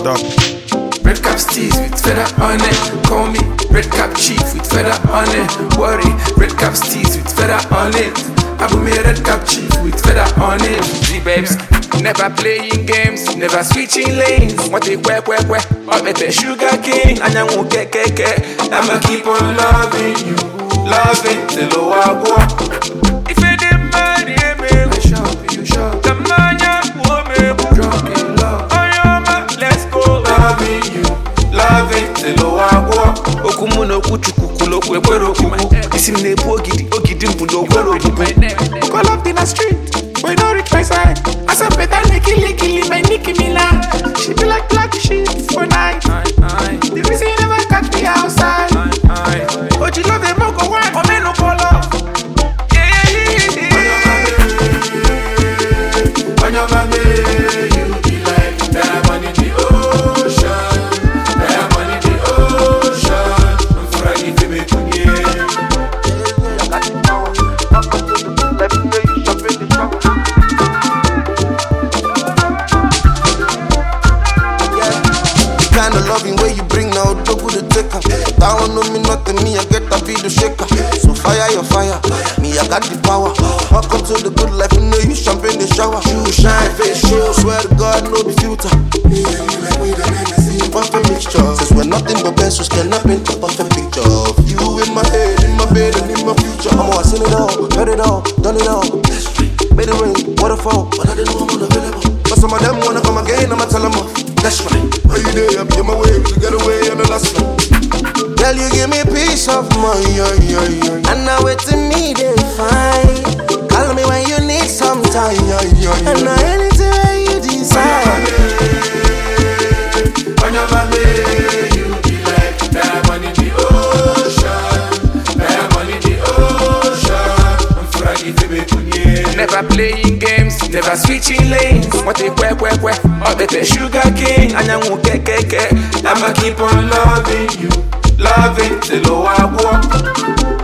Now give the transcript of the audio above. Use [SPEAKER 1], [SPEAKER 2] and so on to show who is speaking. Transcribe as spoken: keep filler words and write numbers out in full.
[SPEAKER 1] Stop.
[SPEAKER 2] Red cap steez with feather on it. Call me red cap chief with feather on it. Worry, red cap steez with feather on it. I put me red cap chief with feather on it. Z-babes, never playing games, never switching lanes. What they quack quack quack, up at the sugar king. And I won't get get get. I'ma keep on loving you, loving till I go. If you didn't marry me, I shall be you sure. The man you want me, drunk in love. Oh yeah, man, let's go. Loving you, loving till I go. Okumuno kuchukukulo kwero kuku. Isim nepo ogidi ogidi mbulo kwero kuku. Call up in the street, we don't reach my side. I said better licky licky my Nicki Minaj. She be like black sheep for night. The reason you never catch me outside. But you love them all go wine, or men no call up. Yeah, yeah, yeah. On your baby, you be like diamond in the ocean, diamond in the ocean. For I give you a
[SPEAKER 3] kind of loving way you bring now, double the taker. That one know me nothing, me I get a beat the shaker. So fire your fire, me I got the power. Welcome to the good life, you know you champagne the shower. You shine face, show, swear to God, no be filter. Perfect mixture, since we're nothing but pencils, cannot paint a perfect picture of you in my head, in my bed, and in my future. I'm always seen it all, heard it all, done it all. Made it rain, waterfall, but I didn't know I'm unavailable. But some of them wanna come again, I'ma tell them off. That's right. Are you there? I be on my way to get away on the last one. Girl, you give me peace of mind, yeah, yeah, yeah. And now it's me they find. Call me when you need some time, yeah, yeah, yeah. And now anything where you decide.
[SPEAKER 2] On your baby, you be like diamond in the ocean, diamond in the ocean. I'm for I give you a never playing games, never switching lanes. What they quack quack quack, up at the sugar king. And I won't get get get. I'ma keep on loving you, loving till I go.